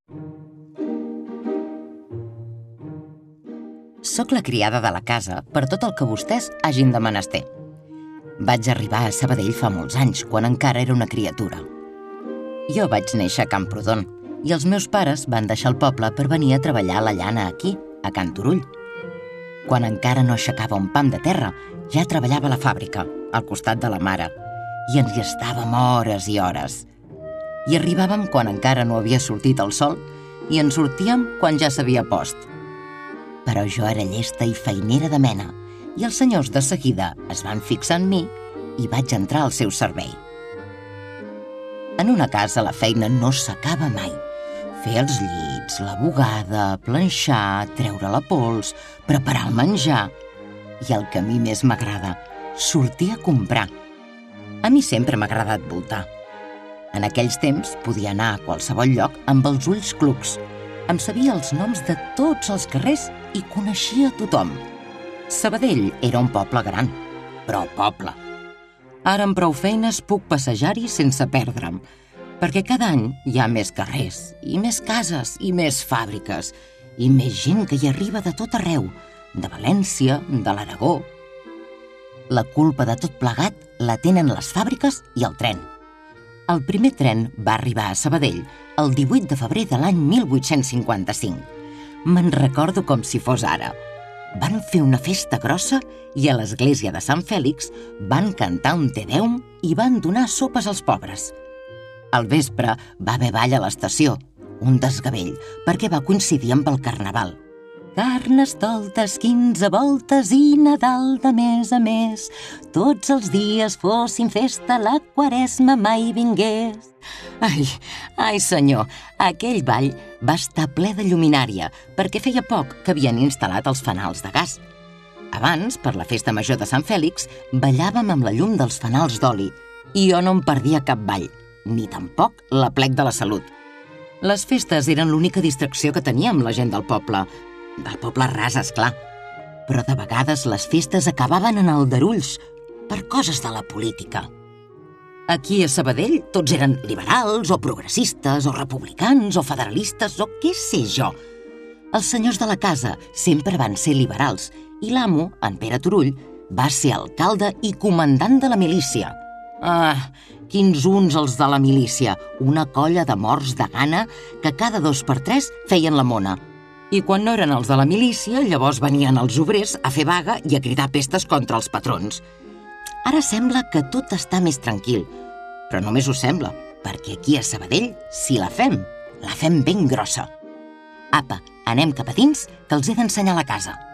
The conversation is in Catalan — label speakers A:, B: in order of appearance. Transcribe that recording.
A: Soc la criada de la casa per tot el que vostès hagin de menester. Vaig arribar a Sabadell fa molts anys, quan encara era una criatura. Jo vaig néixer a Camprodon i els meus pares van deixar el poble per venir a treballar la llana aquí, a Can Turull. Quan encara no aixecava un pam de terra, ja treballava a la fàbrica, al costat de la mare, i ens hi estàvem hores i hores. I arribàvem quan encara no havia sortit el sol i en sortíem quan ja s'havia post. Però jo era llesta i feinera de mena i els senyors de seguida es van fixar en mi i vaig entrar al seu servei. En una casa la feina no s'acaba mai. Fer els llits, la bugada, planxar, treure la pols, preparar el menjar i el que a mi més m'agrada, sortir a comprar. A mi sempre m'ha agradat voltar. En aquells temps podia anar a qualsevol lloc amb els ulls clucs. Em sabia els noms de tots els carrers i coneixia tothom. Sabadell era un poble gran, però poble. Ara amb prou feines puc passejar-hi sense perdre'm, perquè cada any hi ha més carrers, i més cases, i més fàbriques, i més gent que hi arriba de tot arreu, de València, de l'Aragó. La culpa de tot plegat la tenen les fàbriques i el tren. El primer tren va arribar a Sabadell el 18 de febrer de l'any 1855. Me'n recordo com si fos ara. Van fer una festa grossa i a l'església de Sant Fèlix van cantar un Te Deum i van donar sopes als pobres. Al vespre va haver ball a l'estació, un desgavell, perquè va coincidir amb el Carnaval. Carnestoltes, 15 voltes i Nadal de mes a mes. Tots els dies fossin festa, la Quaresma mai vingués. Ai, senyor, aquell ball va estar ple de lluminària, perquè feia poc que havien instal·lat els fanals de gas. Abans, per la festa major de Sant Fèlix, ballàvem amb la llum dels fanals d'oli, i jo no em perdia cap ball, ni tampoc l'aplec de la Salut. Les festes eren l'única distracció que teníem la gent del poble ras, esclar. Però de vegades les festes acabaven en aldarulls per coses de la política. Aquí a Sabadell tots eren liberals o progressistes o republicans o federalistes o què sé jo. Els senyors de la casa sempre van ser liberals i l'amo, en Pere Turull, va ser alcalde i comandant de la milícia. Quins uns els de la milícia, una colla de morts de gana que cada 2 per 3 feien la mona. I quan no eren els de la milícia, llavors venien els obrers a fer vaga i a cridar pestes contra els patrons. Ara sembla que tot està més tranquil, però només ho sembla, perquè aquí a Sabadell, si la fem ben grossa. Apa, anem cap a dins, que els he d'ensenyar la casa.